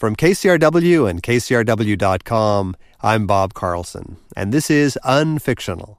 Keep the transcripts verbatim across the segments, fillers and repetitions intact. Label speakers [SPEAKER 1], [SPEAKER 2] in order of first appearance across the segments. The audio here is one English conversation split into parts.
[SPEAKER 1] From K C R W and K C R W dot com, I'm Bob Carlson, and this is Unfictional.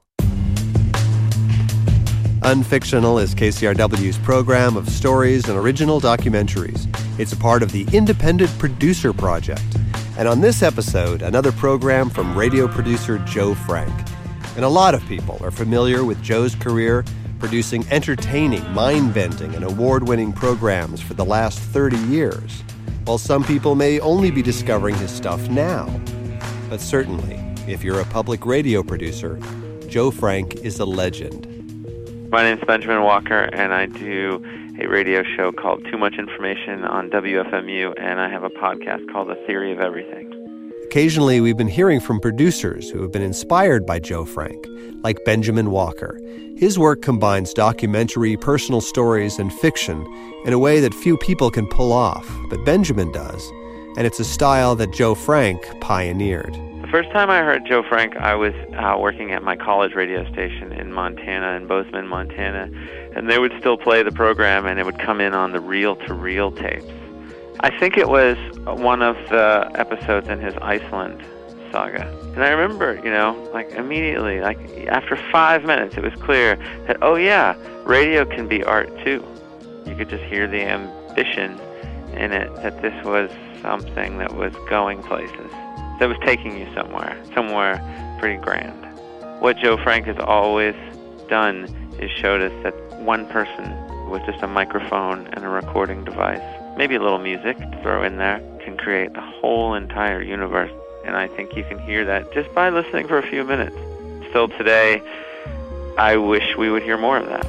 [SPEAKER 1] Unfictional is K C R W's program of stories and original documentaries. It's a part of the Independent Producer Project. And on this episode, another program from radio producer Joe Frank. And a lot of people are familiar with Joe's career producing entertaining, mind-bending, and award-winning programs for the last thirty years, while some people may only be discovering his stuff now. But certainly, if you're a public radio producer, Joe Frank is a legend.
[SPEAKER 2] My name's Benjamin Walker, and I do a radio show called Too Much Information on W F M U, and I have a podcast called The Theory of Everything.
[SPEAKER 1] Occasionally, we've been hearing from producers who have been inspired by Joe Frank, like Benjamin Walker. His work combines documentary, personal stories, and fiction in a way that few people can pull off, but Benjamin does, and it's a style that Joe Frank pioneered.
[SPEAKER 2] The first time I heard Joe Frank, I was uh, working at my college radio station in Montana, in Bozeman, Montana, and they would still play the program, and it would come in on the reel-to-reel tapes. I think it was one of the episodes in his Iceland saga. And I remember, you know, like immediately, like after five minutes, it was clear that, oh yeah, radio can be art too. You could just hear the ambition in it, that this was something that was going places, that was taking you somewhere, somewhere pretty grand. What Joe Frank has always done is showed us that one person with just a microphone and a recording device, maybe a little music to throw in there, can create a whole entire universe. And I think you can hear that just by listening for a few minutes. Still today, I wish we would hear more of that.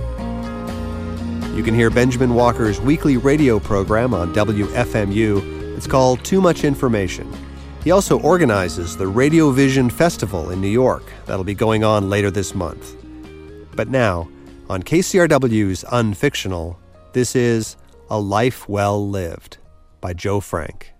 [SPEAKER 1] You can hear Benjamin Walker's weekly radio program on W F M U. It's called Too Much Information. He also organizes the Radio Vision Festival in New York. That'll be going on later this month. But now, on K C R W's Unfictional, this is A Life Well Lived by Joe Frank.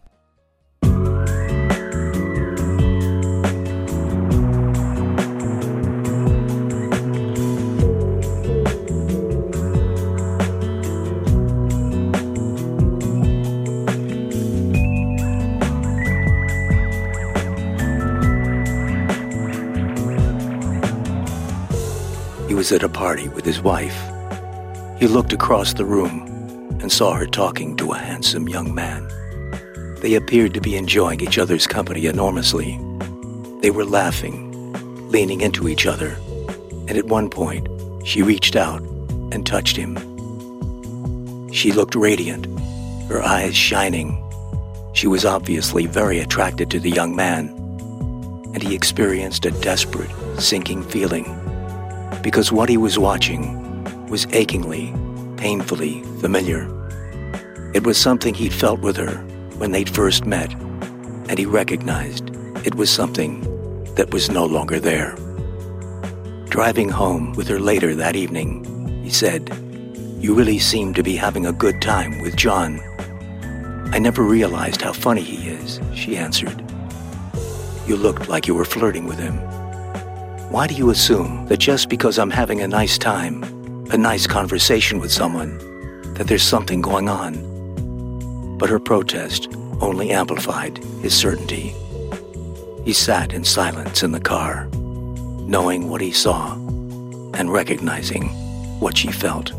[SPEAKER 3] He was at a party with his wife. He looked across the room and saw her talking to a handsome young man. They appeared to be enjoying each other's company enormously. They were laughing, leaning into each other, and at one point, she reached out and touched him. She looked radiant, her eyes shining. She was obviously very attracted to the young man, and he experienced a desperate, sinking feeling, because what he was watching was achingly, painfully familiar. It was something he'd felt with her when they'd first met, and he recognized it was something that was no longer there. Driving home with her later that evening, he said, "You really seem to be having a good time with John." "I never realized how funny he is," she answered. "You looked like you were flirting with him." "Why do you assume that just because I'm having a nice time, a nice conversation with someone, that there's something going on?" But her protest only amplified his certainty. He sat in silence in the car, knowing what he saw and recognizing what she felt.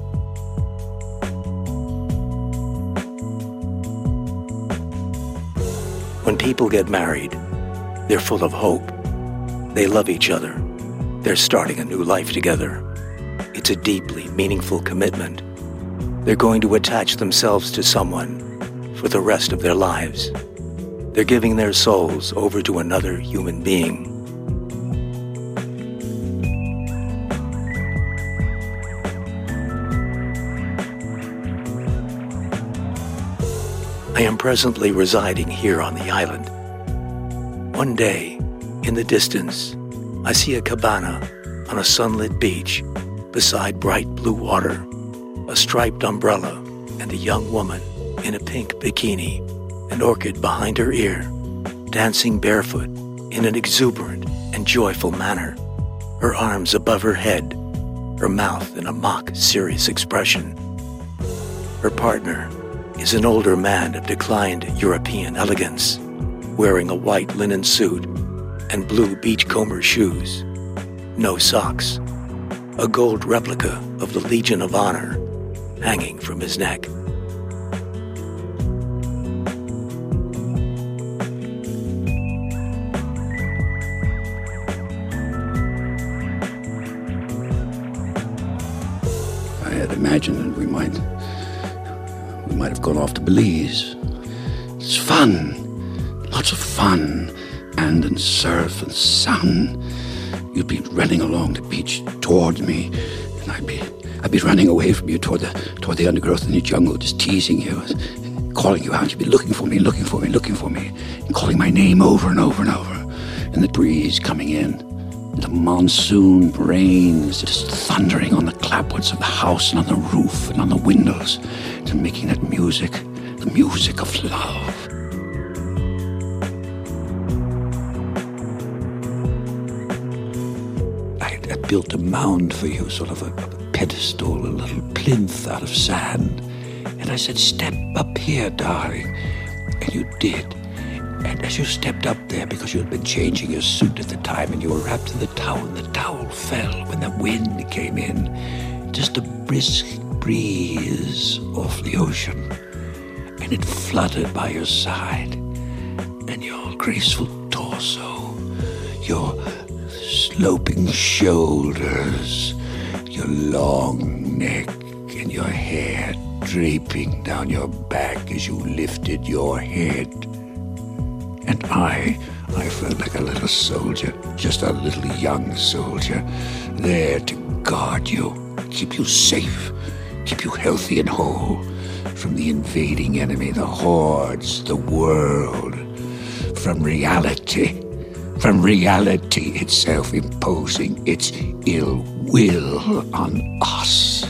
[SPEAKER 3] When people get married, they're full of hope. They love each other. They're starting a new life together. It's a deeply meaningful commitment. They're going to attach themselves to someone for the rest of their lives. They're giving their souls over to another human being. I am presently residing here on the island. One day, in the distance, I see a cabana on a sunlit beach beside bright blue water, a striped umbrella, and a young woman in a pink bikini, an orchid behind her ear, dancing barefoot in an exuberant and joyful manner, her arms above her head, her mouth in a mock serious expression. Her partner, is an older man of declined European elegance, wearing a white linen suit and blue beachcomber shoes. No socks. A gold replica of the Legion of Honor hanging from his neck.
[SPEAKER 4] I had imagined that we might, we might have gone off to Belize. It's fun, lots of fun, and in surf and sun. You'd be running along the beach towards me, and I'd be, I'd be running away from you toward the, toward the undergrowth in the jungle, just teasing you, calling you out. You'd be looking for me, looking for me, looking for me, and calling my name over and over and over. And the breeze coming in, and the monsoon rains just thundering on the clapboards of the house and on the roof and on the windows, and making that music, the music of love. I built a mound for you, sort of a, a pedestal, a little plinth out of sand. And I said, step up here, darling. And you did. And as you stepped up there, because you had been changing your suit at the time, and you were wrapped in the towel, and the towel fell when the wind came in. Just a brisk breeze off the ocean. And it fluttered by your side. And your graceful torso, your sloping shoulders, your long neck, and your hair draping down your back as you lifted your head. And I, I felt like a little soldier, just a little young soldier, there to guard you, keep you safe, keep you healthy and whole from the invading enemy, the hordes, the world, from reality. From reality itself imposing its ill will on us.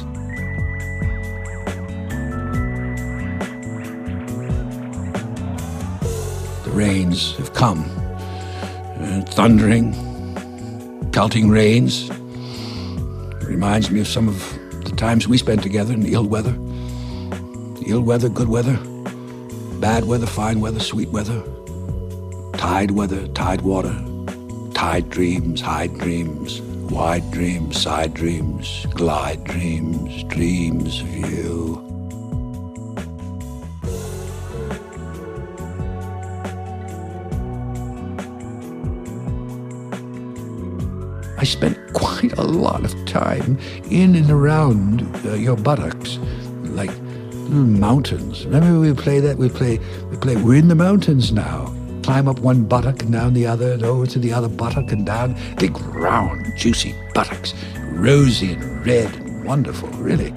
[SPEAKER 4] The rains have come. Uh, thundering, pelting rains. It reminds me of some of the times we spent together in the ill weather. The ill weather, good weather, bad weather, fine weather, sweet weather. Tide weather, tide water, tide dreams, high dreams, wide dreams, side dreams, glide dreams, dreams of you. I spent quite a lot of time in and around uh, your buttocks, like little mountains. Remember we play that? We play, we play, we're in the mountains now. Climb up one buttock and down the other and over to the other buttock and down. Big, round, juicy buttocks, rosy and red and wonderful, really.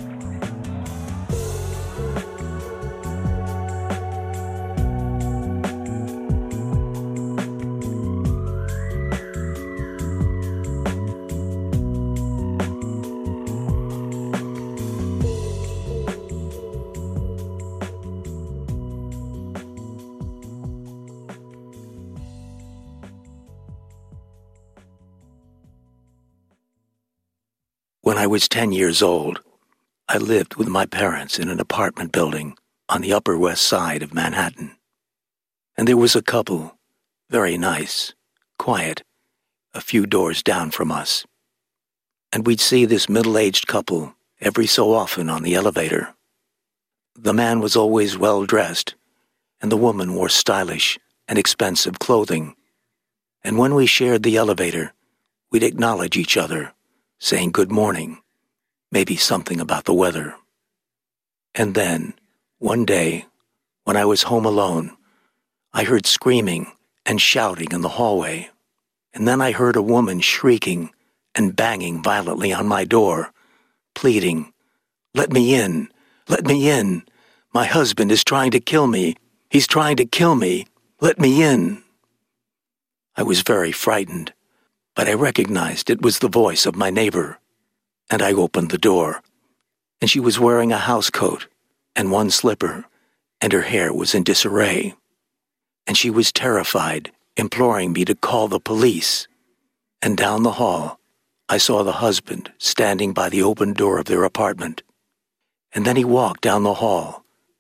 [SPEAKER 3] When I was ten years old, I lived with my parents in an apartment building on the Upper West Side of Manhattan. And there was a couple, very nice, quiet, a few doors down from us. And we'd see this middle-aged couple every so often on the elevator. The man was always well-dressed, and the woman wore stylish and expensive clothing. And when we shared the elevator, we'd acknowledge each other, saying good morning, maybe something about the weather. And then, one day, when I was home alone, I heard screaming and shouting in the hallway. And then I heard a woman shrieking and banging violently on my door, pleading, "Let me in, let me in. My husband is trying to kill me. He's trying to kill me. Let me in." I was very frightened, but I recognized it was the voice of my neighbor, and I opened the door, and she was wearing a housecoat and one slipper, and her hair was in disarray, and she was terrified, imploring me to call the police. And down the hall, I saw the husband standing by the open door of their apartment, and then he walked down the hall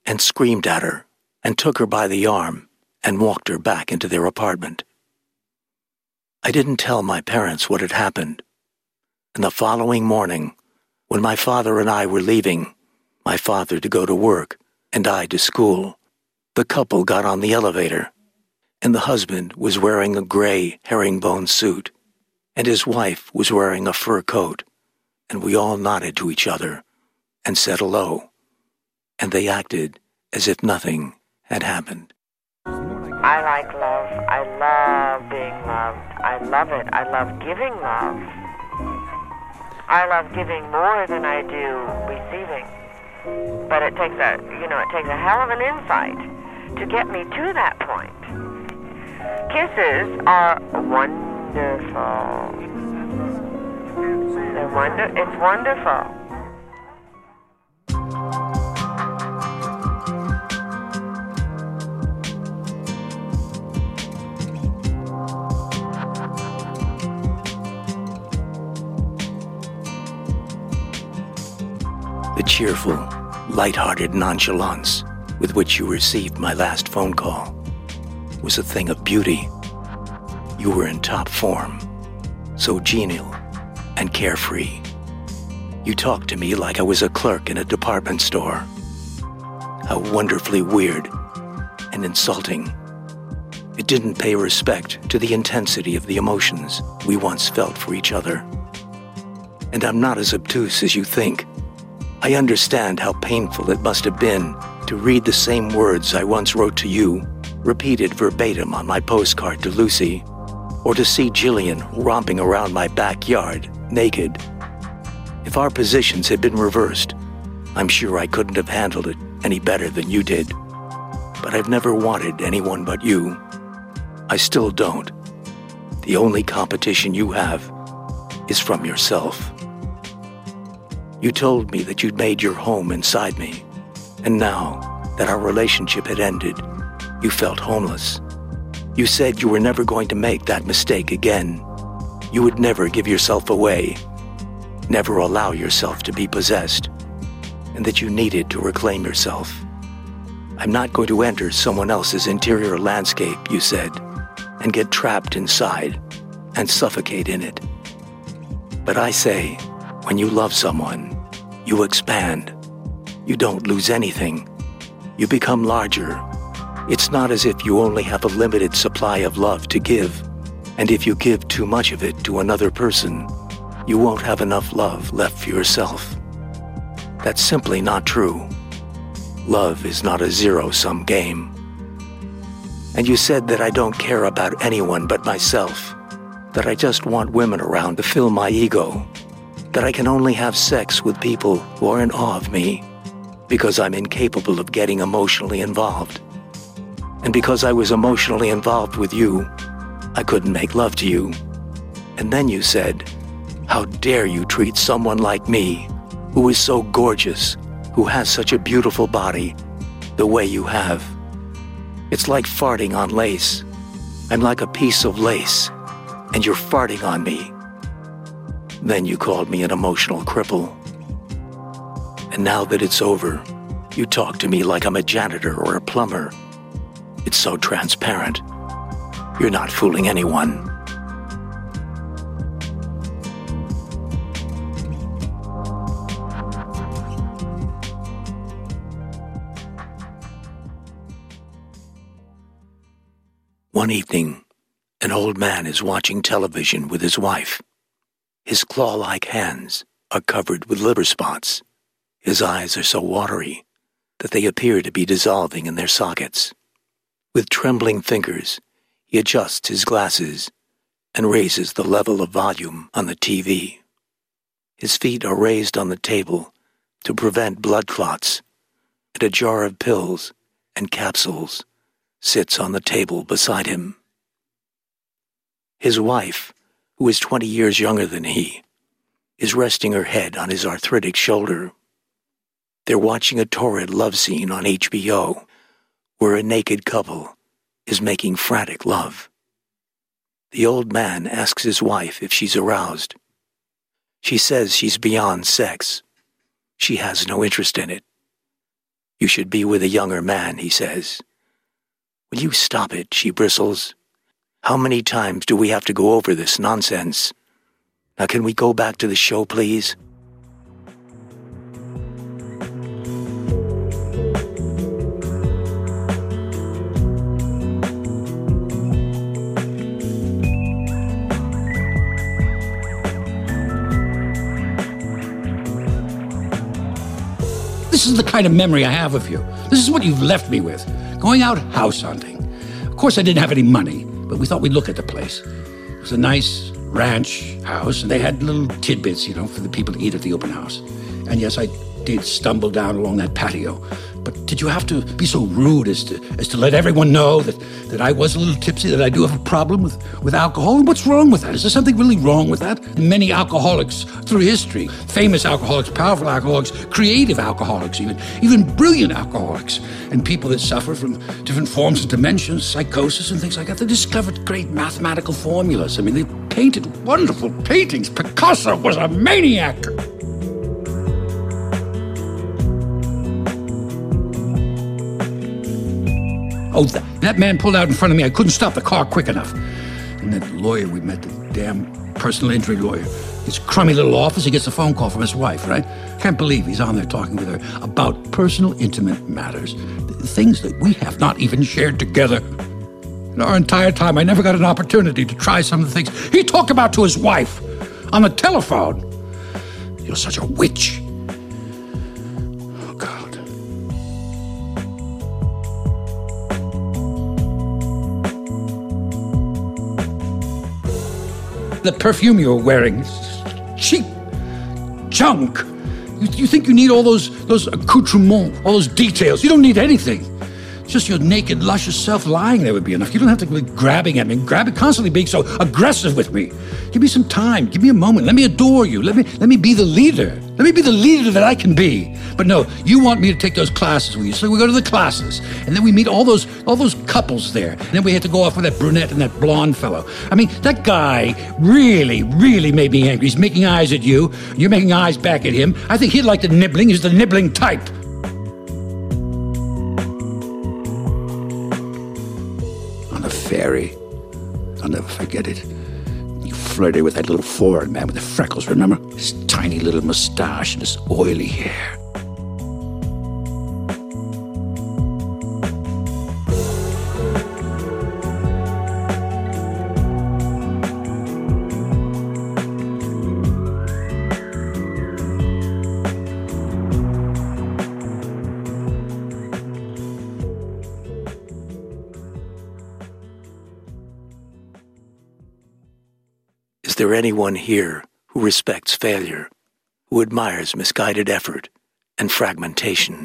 [SPEAKER 3] and screamed at her and took her by the arm and walked her back into their apartment. I didn't tell my parents what had happened. And the following morning, when my father and I were leaving, my father to go to work and I to school, the couple got on the elevator, and the husband was wearing a gray herringbone suit, and his wife was wearing a fur coat, and we all nodded to each other and said hello, and they acted as if nothing had happened.
[SPEAKER 5] I like love. I love being loved. I love it. I love giving love. I love giving more than I do receiving. But it takes a, you know, it takes a hell of an insight to get me to that point. Kisses are wonderful. They're wonder. It's wonderful.
[SPEAKER 3] The cheerful, light-hearted nonchalance with which you received my last phone call was a thing of beauty. You were in top form, so genial and carefree. You talked to me like I was a clerk in a department store. How wonderfully weird and insulting. It didn't pay respect to the intensity of the emotions we once felt for each other. And I'm not as obtuse as you think. I understand how painful it must have been to read the same words I once wrote to you, repeated verbatim on my postcard to Lucy, or to see Jillian romping around my backyard, naked. If our positions had been reversed, I'm sure I couldn't have handled it any better than you did. But I've never wanted anyone but you. I still don't. The only competition you have is from yourself. You told me that you'd made your home inside me, and now that our relationship had ended, you felt homeless. You said you were never going to make that mistake again. You would never give yourself away, never allow yourself to be possessed, and that you needed to reclaim yourself. I'm not going to enter someone else's interior landscape, you said, and get trapped inside and suffocate in it. But I say, when you love someone, you expand. You don't lose anything. You become larger. It's not as if you only have a limited supply of love to give, and if you give too much of it to another person, you won't have enough love left for yourself. That's simply not true. Love is not a zero-sum game. And you said that I don't care about anyone but myself, that I just want women around to fill my ego, that I can only have sex with people who are in awe of me, because I'm incapable of getting emotionally involved. And because I was emotionally involved with you, I couldn't make love to you. And then you said, how dare you treat someone like me, who is so gorgeous, who has such a beautiful body, the way you have. It's like farting on lace. I'm like a piece of lace, and you're farting on me. Then you called me an emotional cripple. And now that it's over, you talk to me like I'm a janitor or a plumber. It's so transparent. You're not fooling anyone. One evening, an old man is watching television with his wife. His claw-like hands are covered with liver spots. His eyes are so watery that they appear to be dissolving in their sockets. With trembling fingers, he adjusts his glasses and raises the level of volume on the T V. His feet are raised on the table to prevent blood clots, and a jar of pills and capsules sits on the table beside him. His wife, who is twenty years younger than he, is resting her head on his arthritic shoulder. They're watching a torrid love scene on H B O, where a naked couple is making frantic love. The old man asks his wife if she's aroused. She says she's beyond sex. She has no interest in it. You should be with a younger man, he says. Will you stop it, she bristles. How many times do we have to go over this nonsense? Now can we go back to the show, please?
[SPEAKER 4] This is the kind of memory I have of you. This is what you've left me with. Going out house hunting. Of course, I didn't have any money, but we thought we'd look at the place. It was a nice ranch house, and they had little tidbits, you know, for the people to eat at the open house. And yes, I did stumble down along that patio. But did you have to be so rude as to as to let everyone know that, that I was a little tipsy, that I do have a problem with, with alcohol? And what's wrong with that? Is there something really wrong with that? Many alcoholics through history, famous alcoholics, powerful alcoholics, creative alcoholics even, even brilliant alcoholics, and people that suffer from different forms of dementia, psychosis and things like that, they discovered great mathematical formulas. I mean, they painted wonderful paintings. Picasso was a maniac. Oh, that, that man pulled out in front of me. I couldn't stop the car quick enough. And that lawyer we met, the damn personal injury lawyer, his crummy little office, he gets a phone call from his wife, right? Can't believe he's on there talking with her about personal, intimate matters, things that we have not even shared together. In our entire time, I never got an opportunity to try some of the things he talked about to his wife on the telephone. You're such a witch. The perfume you were wearing, cheap junk. You, you think you need all those those accoutrements, all those details. You don't need anything. Just your naked, luscious self lying there would be enough. You don't have to be grabbing at me, grabbing, constantly being so aggressive with me. Give me some time. Give me a moment. Let me adore you. Let me let me be the leader. Let me be the leader that I can be. But no, you want me to take those classes with you. So we go to the classes, and then we meet all those all those couples there. And then we had to go off with that brunette and that blonde fellow. I mean, that guy really, really made me angry. He's making eyes at you. You're making eyes back at him. I think he'd like the nibbling. He's the nibbling type. Ferry. I'll never forget it. You flirted with that little foreign man with the freckles, remember? His tiny little mustache and his oily hair.
[SPEAKER 3] Is there anyone here who respects failure, who admires misguided effort and fragmentation?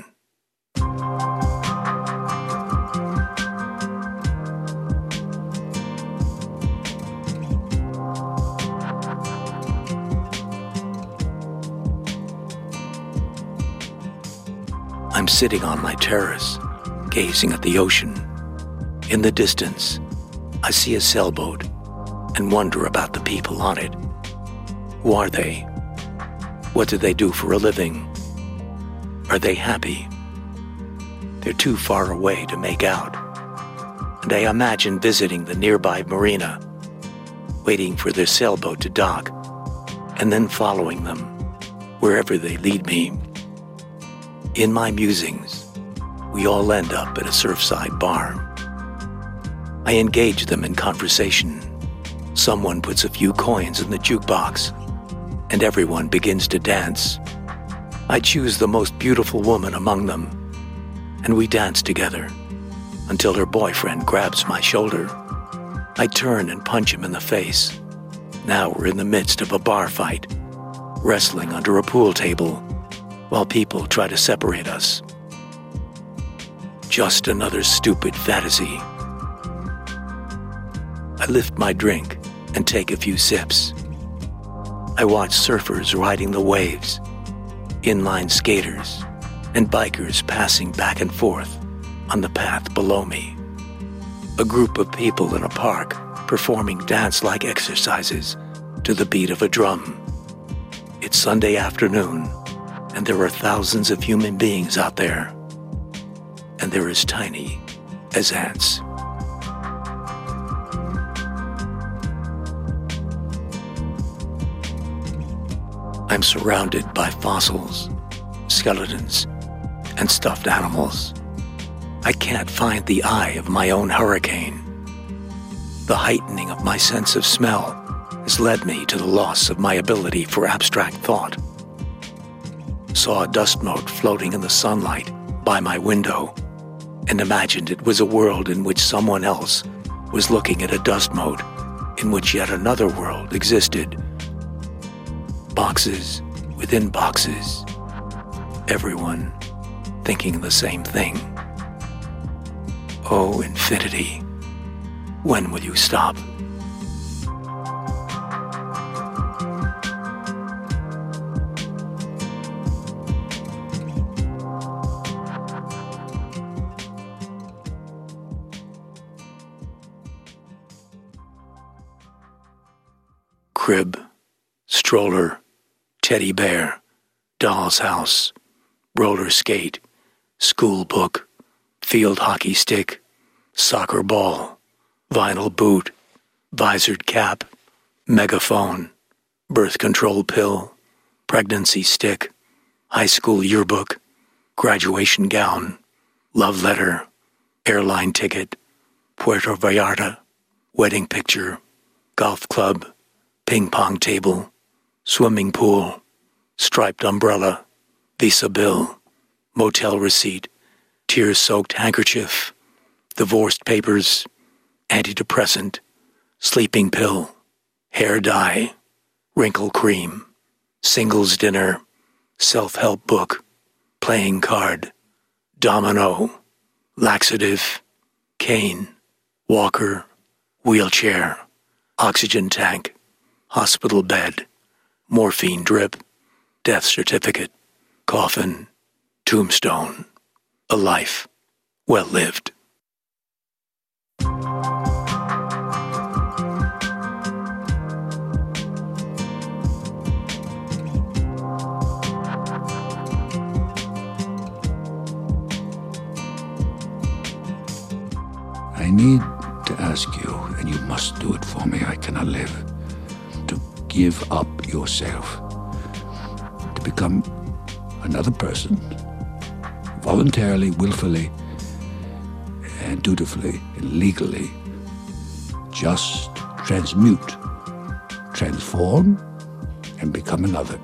[SPEAKER 3] I'm sitting on my terrace, gazing at the ocean. In the distance, I see a sailboat and wonder about the people on it. Who are they? What do they do for a living? Are they happy? They're too far away to make out, and I imagine visiting the nearby marina, waiting for their sailboat to dock, and then following them wherever they lead me. In my musings, we all end up at a surfside bar. I engage them in conversation. Someone puts a few coins in the jukebox, and everyone begins to dance. I choose the most beautiful woman among them, and we dance together until her boyfriend grabs my shoulder. I turn and punch him in the face. Now we're in the midst of a bar fight, wrestling under a pool table, while people try to separate us. Just another stupid fantasy. I lift my drink and take a few sips. I watch surfers riding the waves, inline skaters, and bikers passing back and forth on the path below me. A group of people in a park performing dance-like exercises to the beat of a drum. It's Sunday afternoon, and there are thousands of human beings out there. and they're as tiny as ants. I'm surrounded by fossils, skeletons, and stuffed animals. I can't find the eye of my own hurricane. The heightening of my sense of smell has led me to the loss of my ability for abstract thought. Saw a dust mote floating in the sunlight by my window and imagined it was a world in which someone else was looking at a dust mote in which yet another world existed. Boxes within boxes. Everyone thinking the same thing. Oh, infinity, when will you stop? Crib, stroller, teddy bear, doll's house, roller skate, school book, field hockey stick, soccer ball, vinyl boot, visored cap, megaphone, birth control pill, pregnancy stick, high school yearbook, graduation gown, love letter, airline ticket, Puerto Vallarta, wedding picture, golf club, ping pong table, swimming pool, striped umbrella, Visa bill, motel receipt, tear-soaked handkerchief, divorced papers, antidepressant, sleeping pill, hair dye, wrinkle cream, singles dinner, self-help book, playing card, domino, laxative, cane, walker, wheelchair, oxygen tank, hospital bed, morphine drip, death certificate, coffin, tombstone, a life well lived.
[SPEAKER 4] I need to ask you, and you must do it for me, I cannot live, to give up yourself, to become another person, voluntarily, willfully, and dutifully, and legally. Just transmute, transform, and become another.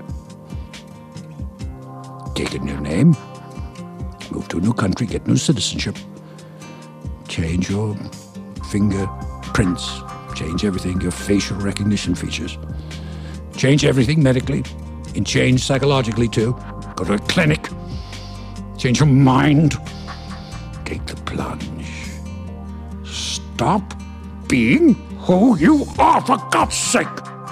[SPEAKER 4] Take a new name, move to a new country, get new citizenship, change your fingerprints, change everything, your facial recognition features, change everything medically, and change psychologically too. Go to a clinic, change your mind, take the plunge. Stop being who you are, for God's sake!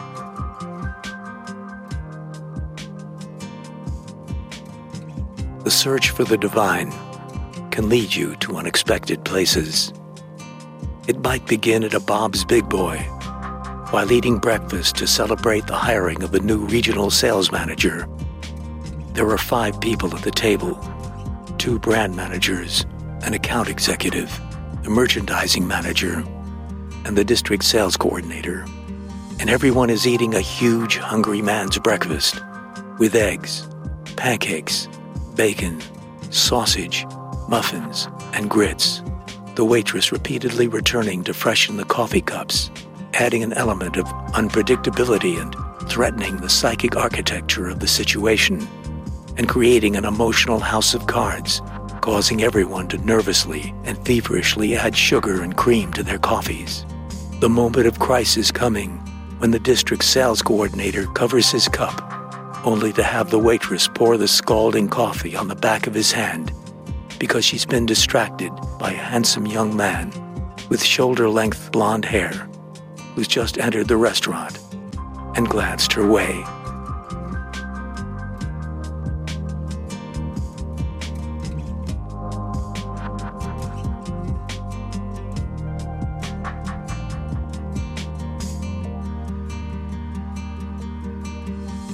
[SPEAKER 3] The search for the divine can lead you to unexpected places. It might begin at a Bob's Big Boy, while eating breakfast to celebrate the hiring of a new regional sales manager. There are five people at the table, two brand managers, an account executive, a merchandising manager, and the district sales coordinator. And everyone is eating a huge hungry man's breakfast with eggs, pancakes, bacon, sausage, muffins, and grits. The waitress repeatedly returning to freshen the coffee cups, adding an element of unpredictability and threatening the psychic architecture of the situation, and creating an emotional house of cards, causing everyone to nervously and feverishly add sugar and cream to their coffees. The moment of crisis coming when the district sales coordinator covers his cup, only to have the waitress pour the scalding coffee on the back of his hand because she's been distracted by a handsome young man with shoulder-length blonde hair who's just entered the restaurant and glanced her way.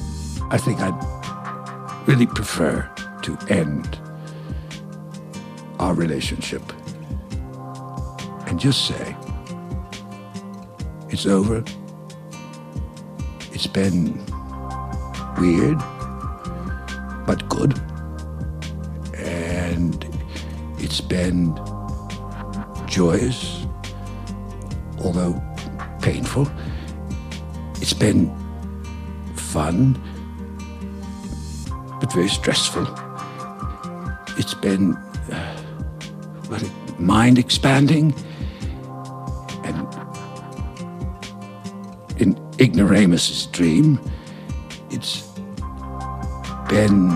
[SPEAKER 4] I think I'd really prefer to end our relationship and just say, it's over. It's been weird, but good. And it's been joyous, although painful. It's been fun, but very stressful. It's been uh, well, mind expanding and in ignoramus's dream, it's been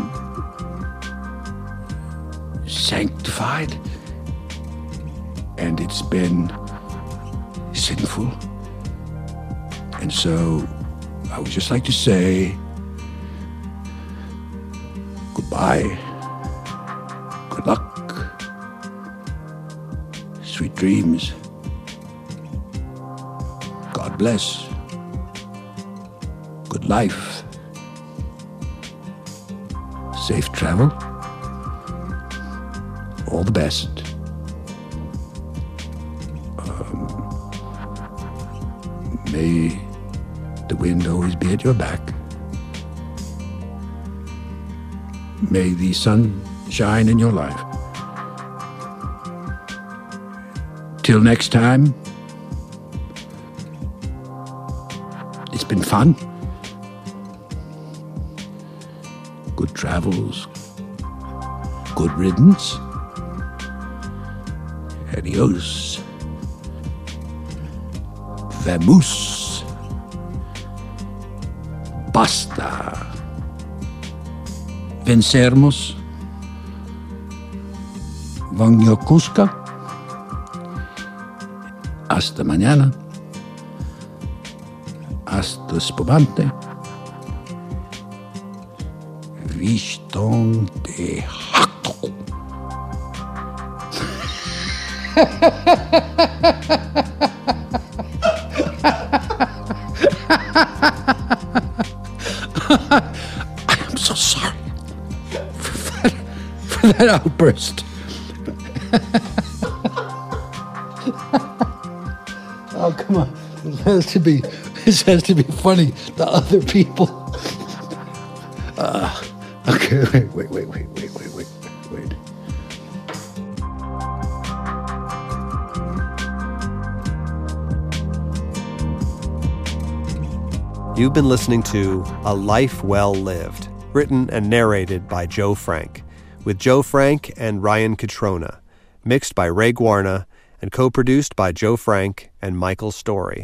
[SPEAKER 4] sanctified and it's been sinful. And so I would just like to say goodbye, good luck, sweet dreams, God bless, good life, safe travel, all the best. Um, may the wind always be at your back. May the sun shine in your life. Till next time, it's been fun. Good travels, good riddance. Adios. Vamos. Basta. Vencermos. Vagnokuska. Hasta mañana. Hasta spumante. Viston de Hakto. I am so sorry for that, for that outburst. Oh, come on. This has to be, this has to be funny to other people. Uh, okay, wait, wait, wait, wait, wait, wait, wait, wait.
[SPEAKER 1] You've been listening to A Life Well Lived, written and narrated by Joe Frank, with Joe Frank and Ryan Catrona, mixed by Ray Guarna, and co-produced by Joe Frank and Michael Story.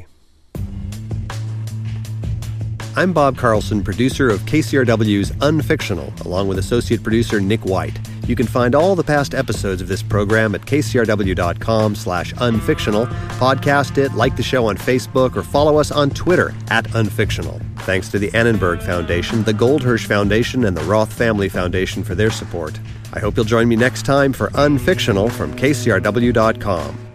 [SPEAKER 1] I'm Bob Carlson, producer of K C R W's Unfictional, along with associate producer Nick White. You can find all the past episodes of this program at kcrw.com slash unfictional, podcast it, like the show on Facebook, or follow us on Twitter at Unfictional. Thanks to the Annenberg Foundation, the Goldhirsch Foundation, and the Roth Family Foundation for their support. I hope you'll join me next time for Unfictional from K C R W dot com.